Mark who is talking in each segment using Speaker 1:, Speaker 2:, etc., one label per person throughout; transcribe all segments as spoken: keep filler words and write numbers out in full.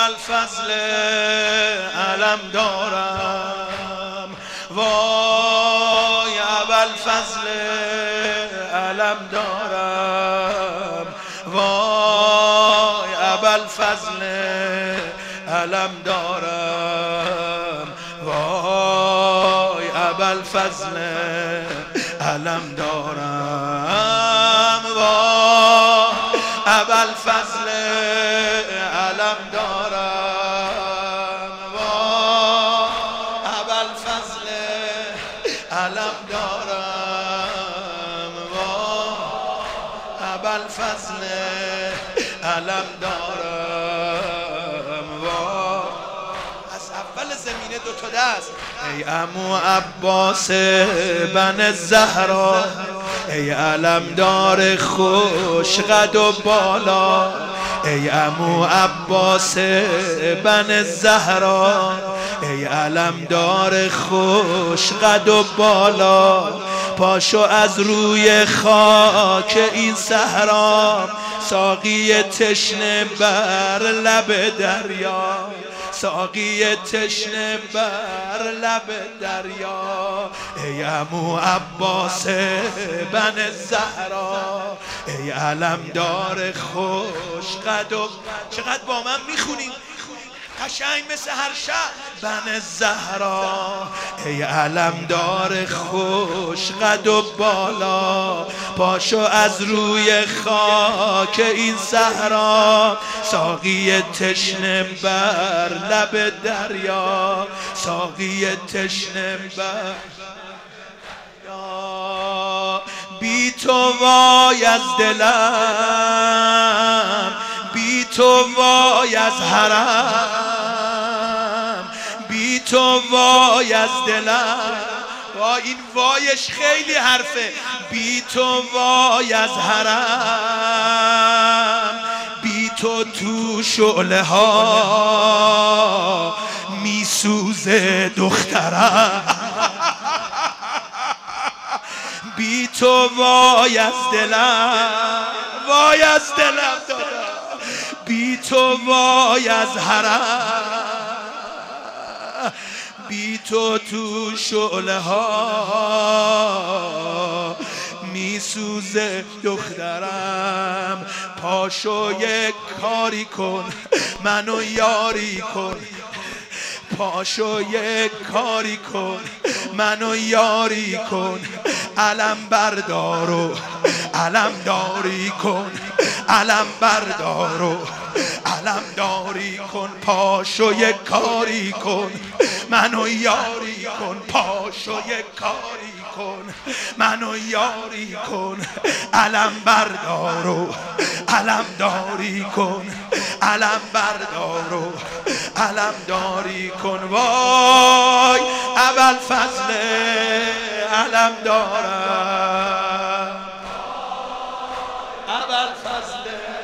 Speaker 1: ابوالفضل علم دارم، وای ابوالفضل علم دارم، وای ابوالفضل علم دارم، وای ابوالفضل علم دارم، وای ابوالفضل علم دارم، وای ابوالفضل علم دارم، وای ابوالفضل علم دارم، وای از اول زمینه دو تا دست. ای عمو عباس بن زهرا، ای علمدار خوش قد و بالا، ای عمو عباس بن زهرا، ای علمدار خوش قد و بالا، پاشو از روی خاک این صحرا، ساقی تشنه بر لب دریا، ساقی تشنه بر لب دریا، ای عمو عباس بن زهرا، ای علمدار خوش قد و چقدر با من میخونیم قشنگ مثل هر شب. بن زهرا، ای علمدار خوش قد و بالا، پاشو از روی خاک این صحرا، ساقی تشنه بر لب دریا، ساقی تشنه بر دریا. بی تو وای از دلم، بی تو وای از حرم، بی تو وای از دلم. وای این وایش خیلی حرفه. بی تو وای از حرم، بی تو تو شعله ها میسوزه دخترم، بی تو وای از دلم، وای از دلم دادا، بی تو وای از حرم، بی تو تو شعله ها میسوزه دخترم. پاشو یک کاری کن منو یاری کن، پاشو یک کاری کن منو یاری کن، علم بردارو علم داری کن، علم بردارو علم داری کن، پاشو یک کاری کن منو یاری کن، پاشو یک کاری کن منو یاری کن، علم بردارو علم داری کن، علم بردارو علم داری کن. وای ابوالفضل علم دارم، ابوالفضل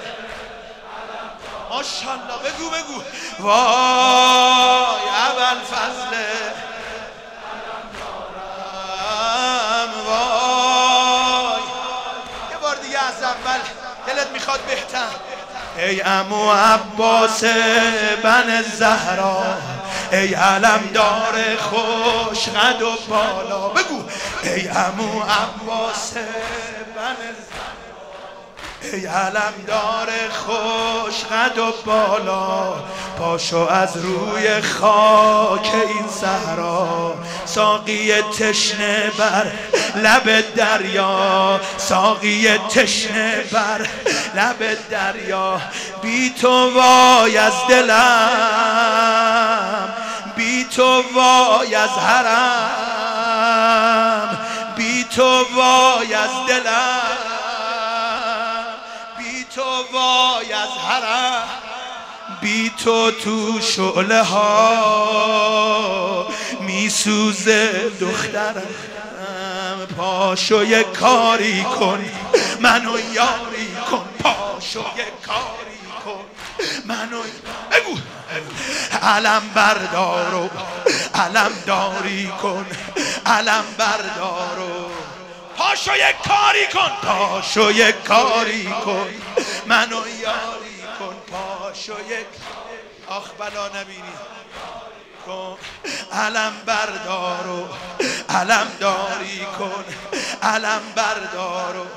Speaker 1: ماشاءالله بگو بگو. وای ابوالفضل علم دارم، وای یه بار دیگه از اول دلت میخواد بهتر. ای عمو عباس بن زهرا، ای علمدار خوش قد و بالا، بگو ای عمو عباس بن زهرا، ای علمدار خوش قد و بالا، پاشو از روی خاک این صحرا، ساقی تشنه بر لب دریا، ساقی تشنه بر لب دریا. بی تو وای از دلم، بی تو وای از حرم، بی تو وای از دلم، بی تو وای از حرم، بی تو تو شعله ها میسوزه دخترم. پاشو یک کاری کن منو یاری کن، پاشو یک کاری کن منو بگو، علم بردارو علم داری کن، علم بردارو پاشو یک کاری کن، پاشو یک کاری کن منو یاری کن، پاشو یک آخ بلا نبینی کن، علم بردار و علم داری کن، علم بردار و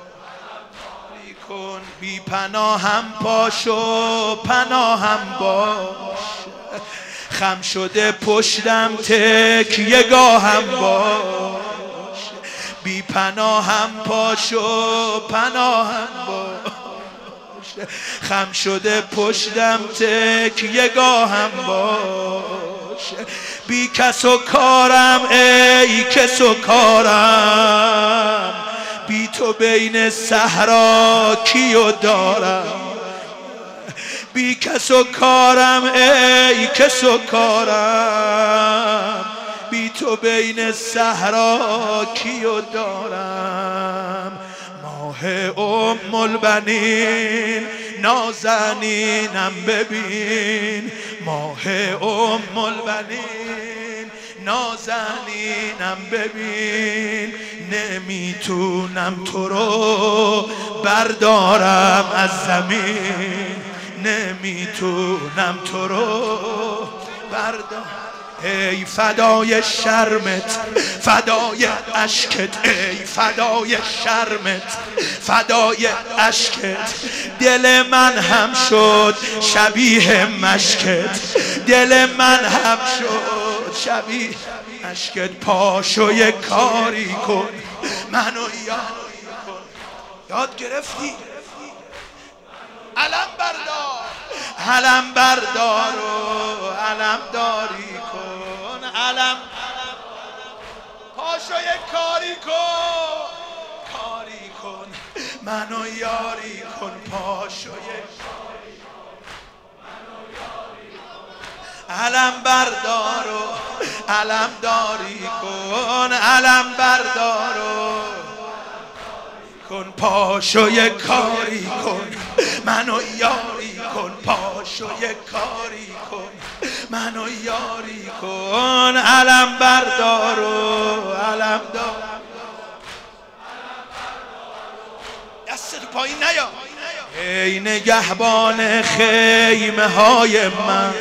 Speaker 1: کن، بی پناهم پاشو پناهم باش، خم شده پشتم تکیه گاهم باش، بی پناهم پاشو پناهم باش، خم شده پشتم تکیه گاهم باش، بی کس و کارم ای کس و کارم، بی تو بین صحرا کیو دارم، بی کس و کارم ای کس و کارم، بی تو بین صحرا کیو دارم، ماه ام البنین نازنینم ببین، ماه ام البنین نازنینم ببین، نمیتونم تو رو بردارم از زمین، نمیتونم تو رو بردارم، ای فدای شرمت فدای اشکت، ای فدای شرمت فدای اشکت، دل من هم شد شبیه مشکت، دل من هم شد شبیه اشکت، پاشو یه کاری کن منو یاری کن، یاد گرفتی؟ علم بردار، علم بردار و علم داری کن، علم پاشو یه کاری کن، کاری کن منو یاری کن، پاشو یه علم بردار و علم داری کن، علم بردار و کن، پاشو یه کاری کن منو یاری کن، پاشو یه کاری کن منو یاری کن، علم بردار و علم دار، دست تو پایین نیا، ای نگهبان خیمه های من،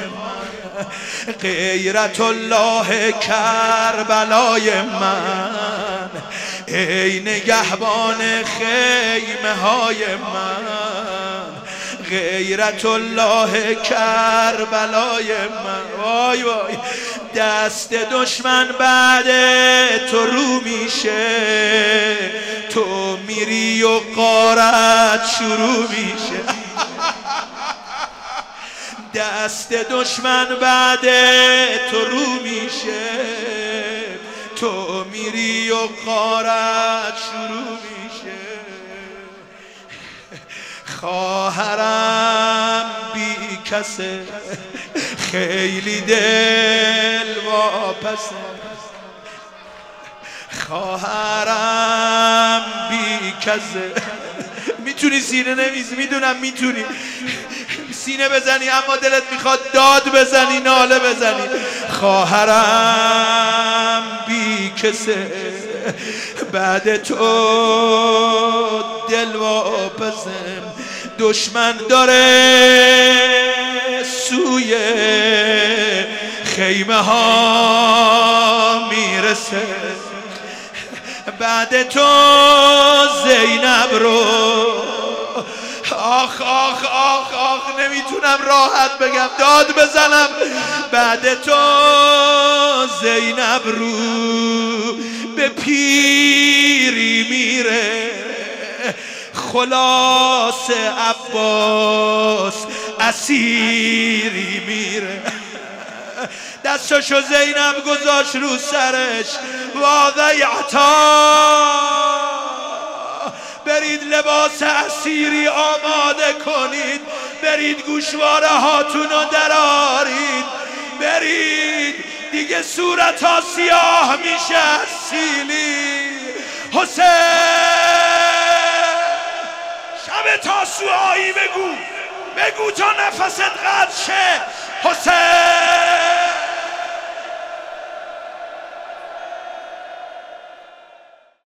Speaker 1: غیرت الله کربلای من، ای نگهبان خیمه های من، غیرت الله کربلای من، وای وای دست دشمن بعد تو رو میشه، تو میری و غارت شروع میشه، دست دشمن بعد تو رو میشه، تو میری و غارت شروع میشه، خواهرم بی کسه خیلی دل واپسه، خواهرم بی کسه، میتونی سینه نمیزی، میدونم میتونی سینه بزنی اما دلت میخواد داد بزنی ناله بزنی، خواهرم بی کسه بعد تو دل واپسم، دشمن داره سوی خیمه ها میرسه، بعد تو زینب رو، آخ آخ آخ آخ نمیتونم راحت بگم داد بزنم، بعد تو زینب رو به پیری میره، خلاص عباس اسیری میره، دستشو زینب گذاشت رو سرش، واضیعتا برید لباس اسیری آماده کنید، برید گوشواره هاتونو درارید، برید دیگه صورت ها سیاه میشه از سیلی، حسین شب تاسوعایی بگو، بگو تا نفست قطع شه، حسین